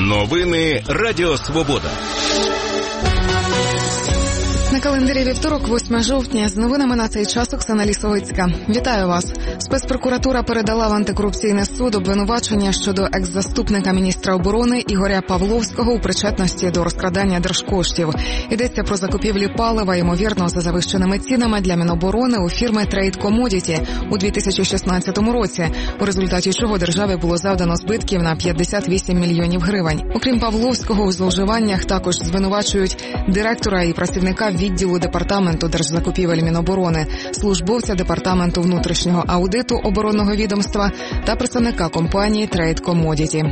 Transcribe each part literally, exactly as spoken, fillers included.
Новини Радіо Свобода. На календарі вівторок, восьме жовтня. З новинами на цей час Оксана Лісовицька. Вітаю вас. Спецпрокуратура передала в антикорупційний суд обвинувачення щодо екс-заступника міністра оборони Ігоря Павловського у причетності до розкрадання держкоштів. Йдеться про закупівлі палива, ймовірно, за завищеними цінами для Міноборони у фірми Trade Commodity у дві тисячі шістнадцятому році, у результаті чого державі було завдано збитків на п'ятдесят вісім мільйонів гривень. Окрім Павловського, у зловживаннях також звинувачують директора і працівника відділу департаменту держзакупівель Міноборони, службовця департаменту внутрішнього аудиту оборонного відомства та представника компанії Trade Commodity.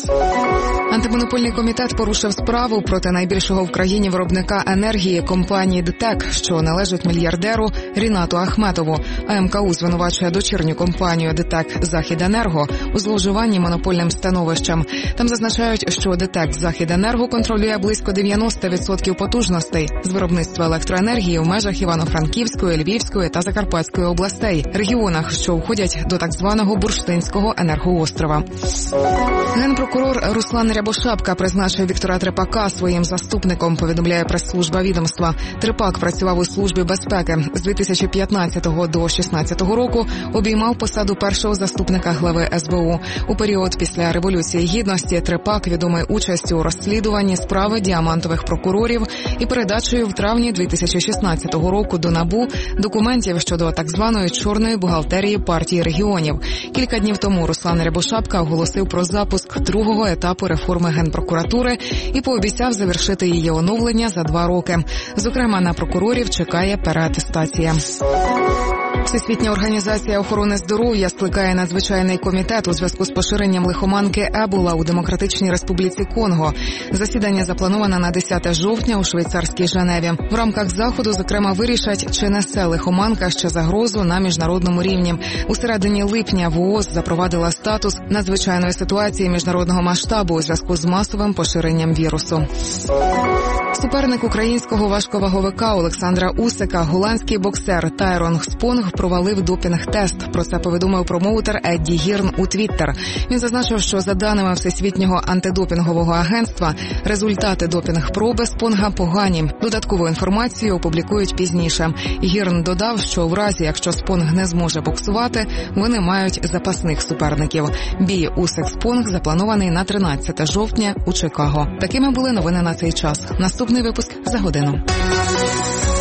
Антимонопольний комітет порушив справу проти найбільшого в країні виробника енергії компанії ДТЕК, що належить мільярдеру Рінату Ахметову. А ем ка у звинувачує дочірню компанію ДТЕК «Західенерго» у зловживанні монопольним становищем. Там зазначають, що ДТЕК «Західенерго» контролює близько дев'яносто відсотків потужностей з виробництва електроенергії в межах Івано-Франківської, Львівської та Закарпатської областей, регіонах, що входять до так званого Бурштинського енергоострова. Генпрокурор Руслан Рябошапка призначив Віктора Трепака своїм заступником, повідомляє прес-служба відомства. Трепак працював у службі безпеки. З дві тисячі п'ятнадцятого до шістнадцятого року обіймав посаду першого заступника глави ес бе у. У період після Революції Гідності Трепак відомий участю у розслідуванні справи діамантових прокурорів і передачею в травні дві тисячі шістнадцятого року до НАБУ документів щодо так званої чорної бухгалтерії партії регіонів. Кілька днів тому Руслан Рябошапка оголосив про запуск другого етапу реформи Генпрокуратури і пообіцяв завершити її оновлення за два роки. Зокрема, на прокурорів чекає переатестація. Всесвітня організація охорони здоров'я скликає надзвичайний комітет у зв'язку з поширенням лихоманки Ебола у Демократичній Республіці Конго. Засідання заплановане на десяте жовтня у швейцарській Женеві. В рамках заходу, зокрема, вирішать, чи несе лихоманка ще загрозу на міжнародному рівні. У середині липня в ООС запровадила статус надзвичайної ситуації міжнародного масштабу у зв'язку з масовим поширенням вірусу. Суперник українського важковаговика Олександра Усика, голландський боксер Тайрон Спонг, провалив допінг-тест. Про це повідомив промоутер Едді Гірн у Твіттер. Він зазначив, що за даними Всесвітнього антидопінгового агентства, результати допінг-проби Спонга погані. Додаткову інформацію опублікують пізніше. Гірн додав, що в разі, якщо Спонг не зможе боксувати, вони мають запасних суперників. Бій Усик-Спонг запланований на тринадцяте жовтня у Чикаго. Такими були новини на цей час. Наступний випуск за годину.